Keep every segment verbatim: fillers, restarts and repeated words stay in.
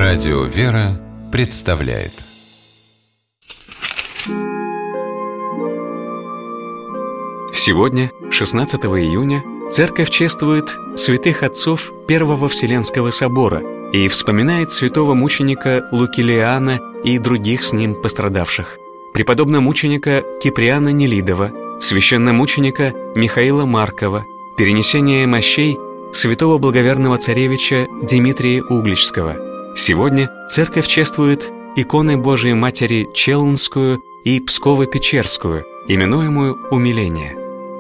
Радио «Вера» представляет. Сегодня, шестнадцатого июня, Церковь чествует святых отцов Первого Вселенского собора и вспоминает святого мученика Лукилиана и других с ним пострадавших, преподобномученика Киприана Нелидова, священномученика Михаила Маркова, перенесение мощей святого благоверного царевича Дмитрия Угличского. Сегодня Церковь чествует иконы Божией Матери Челнскую и Псково-Печерскую, именуемую «Умиление».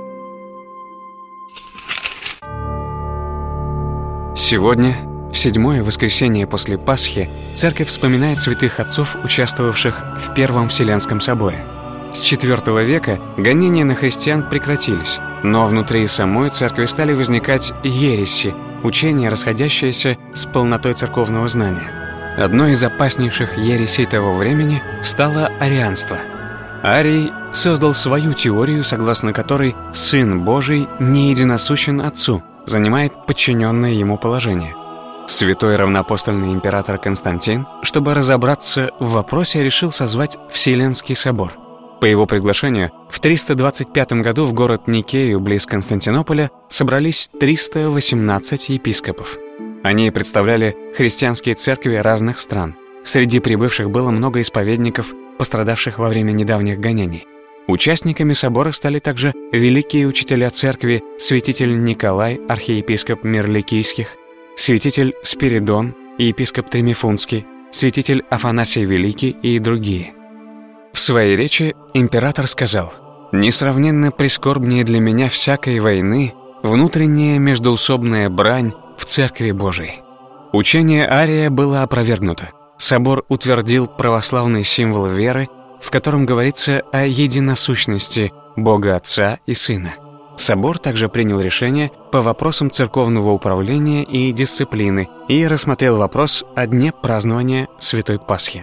Сегодня, в седьмое воскресенье после Пасхи, Церковь вспоминает святых отцов, участвовавших в Первом Вселенском соборе. С четвёртого века гонения на христиан прекратились, но внутри самой Церкви стали возникать ереси, учения, расходящиеся с полнотой церковного знания. Одной из опаснейших ересей того времени стало арианство. Арий создал свою теорию, согласно которой Сын Божий не единосущен Отцу, занимает подчиненное ему положение. Святой равноапостольный император Константин, чтобы разобраться в вопросе, решил созвать Вселенский собор. По его приглашению, в триста двадцать пятом году в город Никею, близ Константинополя, собрались триста восемнадцать епископов. Они представляли христианские церкви разных стран. Среди прибывших было много исповедников, пострадавших во время недавних гонений. Участниками собора стали также великие учителя церкви святитель Николай, архиепископ Мирликийских, святитель Спиридон и епископ Тремифунский, святитель Афанасий Великий и другие. В своей речи император сказал: «Несравненно прискорбнее для меня всякой войны внутренняя междоусобная брань в Церкви Божией». Учение Ария было опровергнуто. Собор утвердил православный символ веры, в котором говорится о единосущности Бога Отца и Сына. Собор также принял решение по вопросам церковного управления и дисциплины и рассмотрел вопрос о дне празднования Святой Пасхи.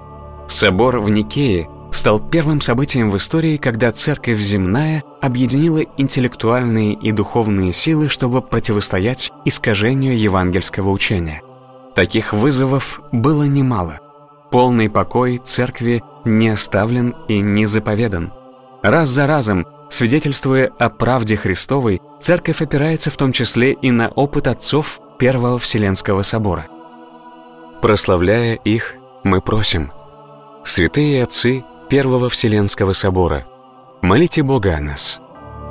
Собор в Никее стал первым событием в истории, когда Церковь земная объединила интеллектуальные и духовные силы, чтобы противостоять искажению евангельского учения. Таких вызовов было немало. Полный покой Церкви не оставлен и не заповедан. Раз за разом, свидетельствуя о правде Христовой, Церковь опирается в том числе и на опыт отцов Первого Вселенского собора. Прославляя их, мы просим: святые отцы Первого Вселенского собора, молите Бога о нас.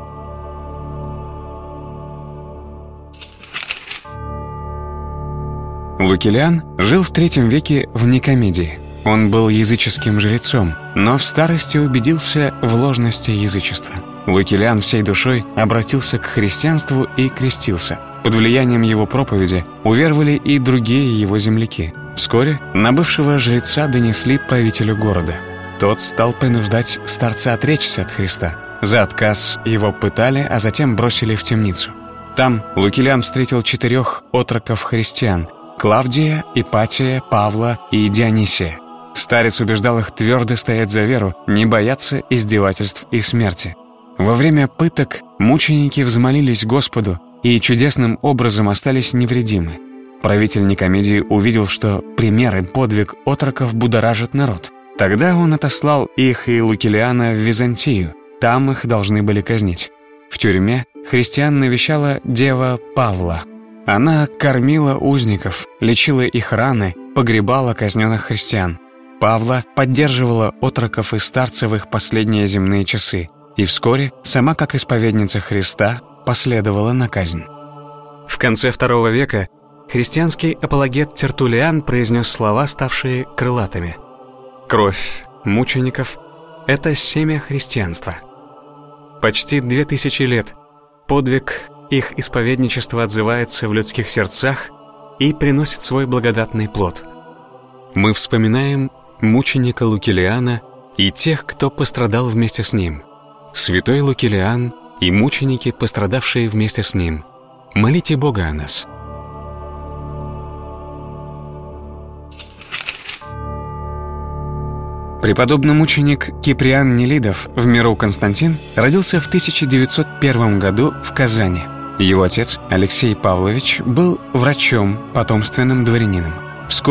Лукилиан жил в третьем веке в Никомедии. Он был языческим жрецом, но в старости убедился в ложности язычества. Лукилиан всей душой обратился к христианству и крестился. Под влиянием его проповеди уверовали и другие его земляки. Вскоре на бывшего жреца донесли правителю города. Тот стал принуждать старца отречься от Христа. За отказ его пытали, а затем бросили в темницу. Там Лукилиан встретил четырех отроков-христиан: Клавдия, Ипатия, Павла и Дионисия. Старец убеждал их твердо стоять за веру, не бояться издевательств и смерти. Во время пыток мученики взмолились Господу и чудесным образом остались невредимы. Правитель Никомедии увидел, что пример и подвиг отроков будоражит народ. Тогда он отослал их и Лукилиана в Византию. Там их должны были казнить. В тюрьме христиан навещала дева Павла. Она кормила узников, лечила их раны, погребала казненных христиан. Павла поддерживала отроков и старцев в их последние земные часы, и вскоре сама, как исповедница Христа, последовала на казнь. В конце второго века христианский апологет Тертуллиан произнес слова, ставшие крылатыми: «Кровь мучеников — это семя христианства». Почти две тысячи лет подвиг их исповедничества отзывается в людских сердцах и приносит свой благодатный плод. Мы вспоминаем мученика Лукилиана и тех, кто пострадал вместе с ним. Святой Лукилиан и мученики, пострадавшие вместе с ним, молите Бога о нас. Преподобный мученик Киприан Нелидов в миру Константин родился в тысяча девятьсот первом году в Казани. Его отец Алексей Павлович был врачом, потомственным дворянином. Вскоре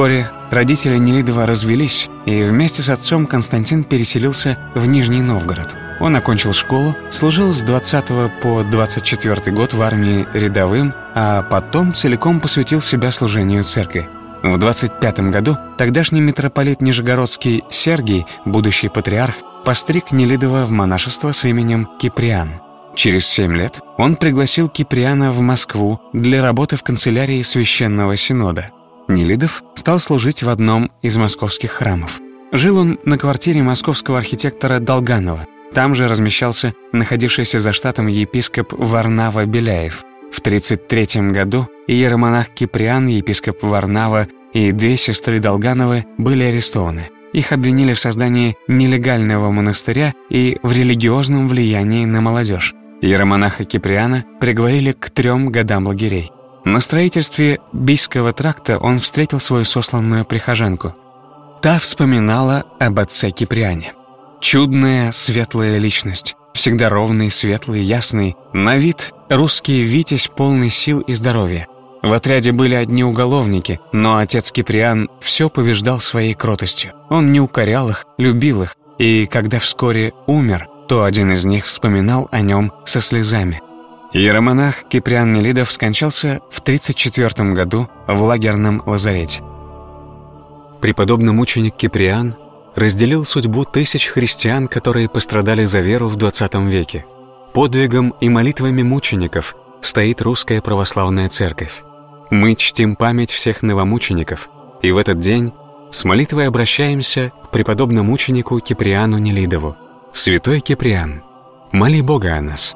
родители Нелидова развелись, и вместе с отцом Константин переселился в Нижний Новгород. Он окончил школу, служил с двадцатого по двадцать четвёртый год в армии рядовым, а потом целиком посвятил себя служению церкви. В двадцать пятом году тогдашний митрополит Нижегородский Сергий, будущий патриарх, постриг Нелидова в монашество с именем Киприан. Через семь лет он пригласил Киприана в Москву для работы в канцелярии Священного Синода. Нелидов стал служить в одном из московских храмов. Жил он на квартире московского архитектора Долганова. Там же размещался находившийся за штатом епископ Варнава Беляев. В тридцать третьем году иеромонах Киприан, епископ Варнава и две сестры Долгановы были арестованы. Их обвинили в создании нелегального монастыря и в религиозном влиянии на молодежь. Иеромонаха Киприана приговорили к трем годам лагерей. На строительстве Бийского тракта он встретил свою сосланную прихожанку. Та вспоминала об отце Киприане. Чудная, светлая личность, всегда ровный, светлый, ясный, на вид русский витязь, полный сил и здоровья. В отряде были одни уголовники, но отец Киприан все побеждал своей кротостью. Он не укорял их, любил их, и когда вскоре умер, то один из них вспоминал о нем со слезами. Иеромонах Киприан Нелидов скончался в тридцать четвёртом году в лагерном лазарете. Преподобный мученик Киприан разделил судьбу тысяч христиан, которые пострадали за веру в двадцатом веке. Подвигом и молитвами мучеников стоит русская православная церковь. Мы чтим память всех новомучеников, и в этот день с молитвой обращаемся к преподобному мученику Киприану Нелидову. Святой Киприан, моли Бога о нас.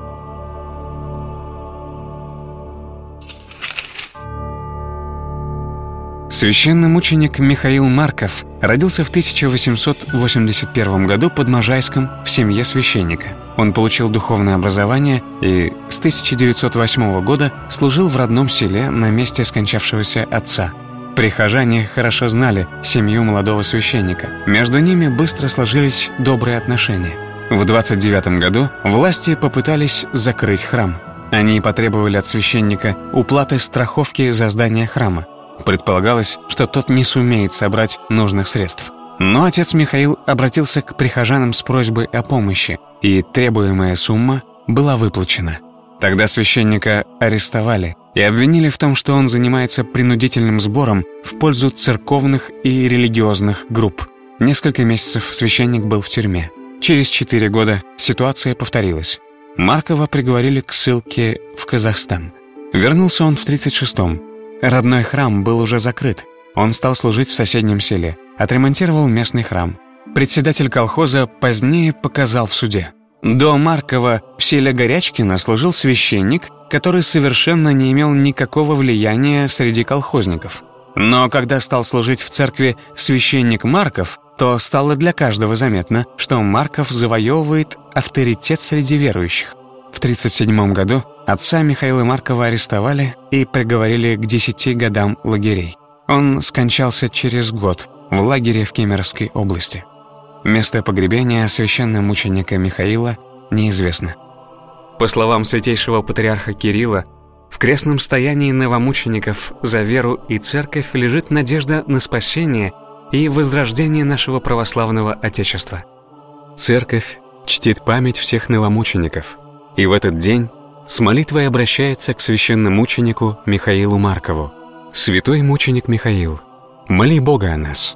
Священномученик Михаил Марков родился в тысяча восемьсот восемьдесят первом году под Можайском в семье священника. Он получил духовное образование и с тысяча девятьсот восьмого года служил в родном селе на месте скончавшегося отца. Прихожане хорошо знали семью молодого священника. Между ними быстро сложились добрые отношения. В двадцать девятом году власти попытались закрыть храм. Они потребовали от священника уплаты страховки за здание храма. Предполагалось, что тот не сумеет собрать нужных средств. Но отец Михаил обратился к прихожанам с просьбой о помощи, и требуемая сумма была выплачена. Тогда священника арестовали и обвинили в том, что он занимается принудительным сбором в пользу церковных и религиозных групп. Несколько месяцев священник был в тюрьме. Через четыре года ситуация повторилась. Маркова приговорили к ссылке в Казахстан. Вернулся он в тридцать шестом. Родной храм был уже закрыт. Он стал служить в соседнем селе, отремонтировал местный храм. Председатель колхоза позднее показал в суде. До Маркова в селе Горячкино служил священник, который совершенно не имел никакого влияния среди колхозников. Но когда стал служить в церкви священник Марков, то стало для каждого заметно, что Марков завоевывает авторитет среди верующих. В тридцать седьмом году отца Михаила Маркова арестовали и приговорили к десяти годам лагерей. Он скончался через год в лагере в Кемеровской области. Место погребения священномученика Михаила неизвестно. По словам святейшего патриарха Кирилла, в крестном стоянии новомучеников за веру и церковь лежит надежда на спасение и возрождение нашего православного Отечества. Церковь чтит память всех новомучеников, и в этот день с молитвой обращается к священномученику Михаилу Маркову. Святой мученик Михаил, моли Бога о нас.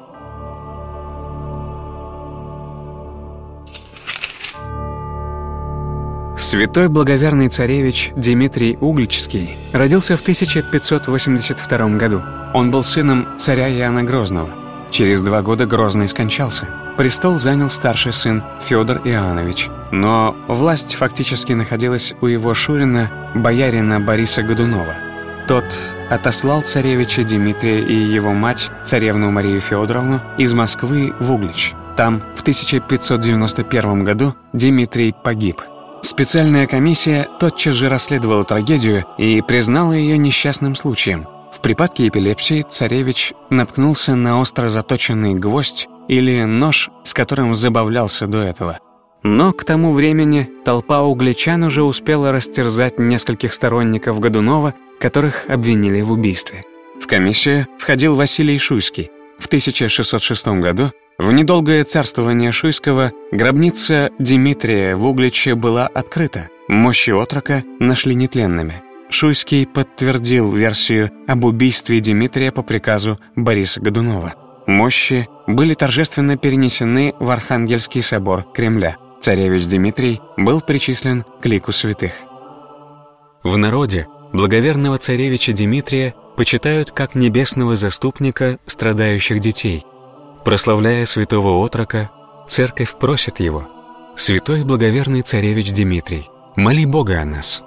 Святой благоверный царевич Дмитрий Угличский родился в тысяча пятьсот восемьдесят втором году. Он был сыном царя Иоанна Грозного. Через два года Грозный скончался. Престол занял старший сын Федор Иоаннович, но власть фактически находилась у его шурина, боярина Бориса Годунова. Тот отослал царевича Дмитрия и его мать, царевну Марию Федоровну, из Москвы в Углич. Там в тысяча пятьсот девяносто первом году Дмитрий погиб. Специальная комиссия тотчас же расследовала трагедию и признала ее несчастным случаем. В припадке эпилепсии царевич наткнулся на остро заточенный гвоздь или нож, с которым забавлялся до этого. Но к тому времени толпа угличан уже успела растерзать нескольких сторонников Годунова, которых обвинили в убийстве. В комиссию входил Василий Шуйский. В тысяча шестьсот шестом году, в недолгое царствование Шуйского, гробница Димитрия в Угличе была открыта. Мощи отрока нашли нетленными. Шуйский подтвердил версию об убийстве Димитрия по приказу Бориса Годунова. Мощи были торжественно перенесены в Архангельский собор Кремля. Царевич Дмитрий был причислен к лику святых. В народе благоверного царевича Дмитрия почитают как небесного заступника страдающих детей. Прославляя святого отрока, церковь просит его: «Святой благоверный царевич Дмитрий, моли Бога о нас».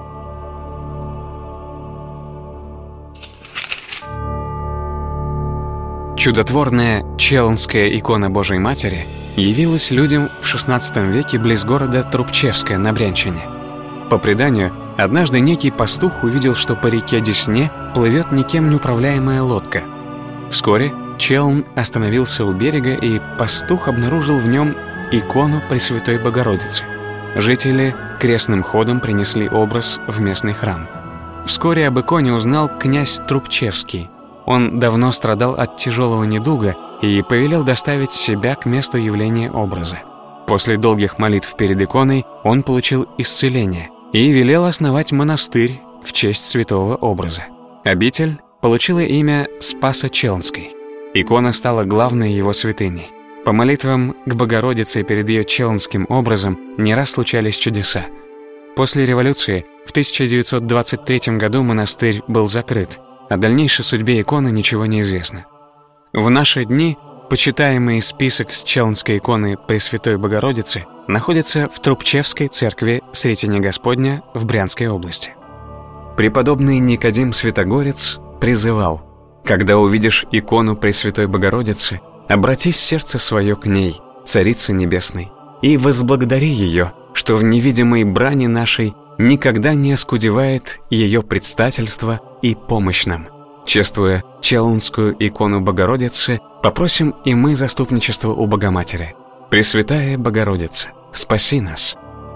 Чудотворная Челнская икона Божией Матери явилась людям в шестнадцатом веке близ города Трубчевское на Брянщине. По преданию, однажды некий пастух увидел, что по реке Десне плывет никем не управляемая лодка. Вскоре челн остановился у берега, и пастух обнаружил в нем икону Пресвятой Богородицы. Жители крестным ходом принесли образ в местный храм. Вскоре об иконе узнал князь Трубчевский. Он давно страдал от тяжелого недуга и повелел доставить себя к месту явления образа. После долгих молитв перед иконой он получил исцеление и велел основать монастырь в честь святого образа. Обитель получила имя Спасо-Челнской. Икона стала главной его святыней. По молитвам к Богородице перед ее челнским образом не раз случались чудеса. После революции в тысяча девятьсот двадцать третьем году монастырь был закрыт. О дальнейшей судьбе иконы ничего не известно. В наши дни почитаемый список с челнской иконы Пресвятой Богородицы находится в Трубчевской церкви Сретения Господня в Брянской области. Преподобный Никодим Святогорец призывал: «Когда увидишь икону Пресвятой Богородицы, обратись сердце свое к ней, Царице Небесной, и возблагодари ее, что в невидимой брани нашей никогда не оскудевает ее предстательство и помощь нам». Чествуя челнскую икону Богородицы, попросим и мы заступничество у Богоматери. Пресвятая Богородица, спаси нас.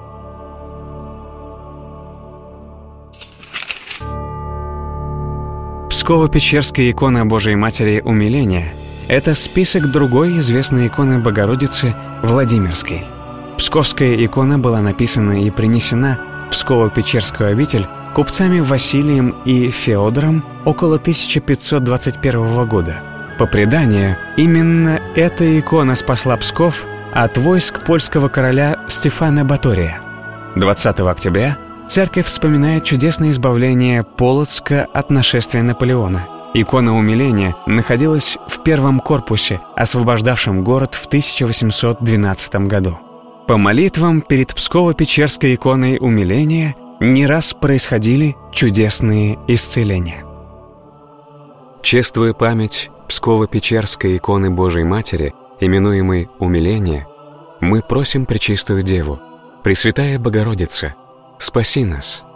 Псково-Печерская икона Божией Матери Умиления – это список другой известной иконы Богородицы Владимирской. Псковская икона была написана и принесена в Псково-Печерскую обитель купцами Василием и Феодором около тысяча пятьсот двадцать первого года. По преданию, именно эта икона спасла Псков от войск польского короля Стефана Батория. двадцатого октября церковь вспоминает чудесное избавление Полоцка от нашествия Наполеона. Икона Умиления находилась в первом корпусе, освобождавшем город в тысяча восемьсот двенадцатом году. По молитвам перед Псково-Печерской иконой Умиления не раз происходили чудесные исцеления. Чествуя память Псково-Печерской иконы Божией Матери, именуемой Умиление, мы просим Пречистую Деву: Пресвятая Богородица, спаси нас.